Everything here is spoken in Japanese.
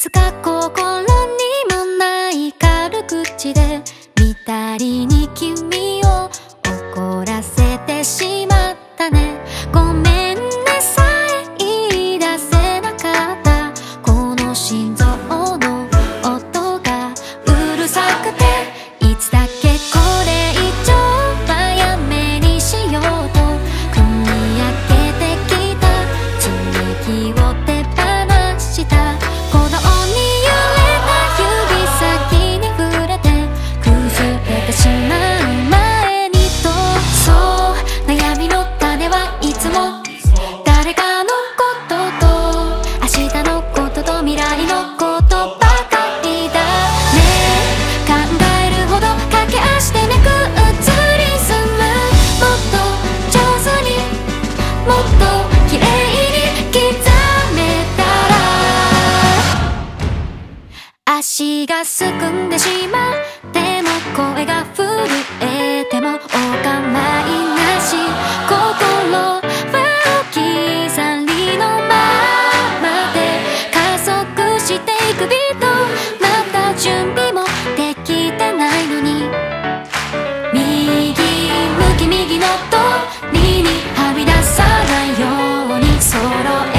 つか心にもない軽口で見たりに君を怒らせてしまったね。ごめんねさえ言い出せなかった。この心臓の音がうるさくて、いつだけこれ以上はやめにしようと組み上げてきた積み木を手放した。鼓動に揺れた指先に触れて崩れてしまう前にと。そう悩みの種はいつも誰かのことと明日のことと未来のことばかりだね。考えるほど駆け足でめく映り住む。もっと上手にもっと綺麗に刻めたら。足がすくんでしまっても声が震えてもお構いなし。心は置き去りのままで加速していくビート。まだ準備もできてないのに右向き右の通りにはみ出さないように揃え